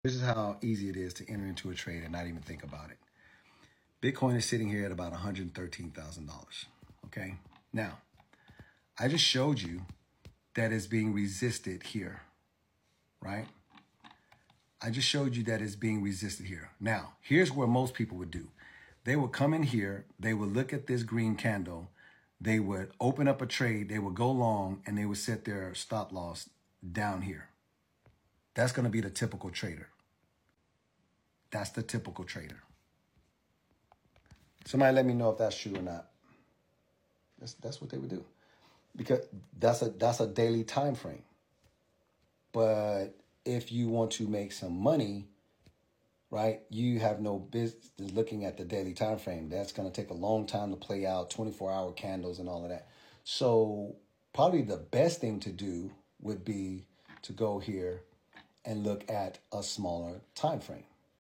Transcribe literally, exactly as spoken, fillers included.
This is how easy it is to enter into a trade and not even think about it. Bitcoin is sitting here at about one hundred thirteen thousand dollars. Okay. Now, I just showed you that it's being resisted here, right? I just showed you that it's being resisted here. Now, here's where most people would do. They would come in here, they would look at this green candle, they would open up a trade, they would go long, and they would set their stop loss down here. That's going to be the typical trader. That's the typical trader. Somebody let me know if that's true or not. That's, that's what they would do. Because that's a, that's a daily time frame. But if you want to make some money, right, you have no business looking at the daily time frame. That's going to take a long time to play out, twenty-four hour candles and all of that. So probably the best thing to do would be to go here and look at a smaller time frame.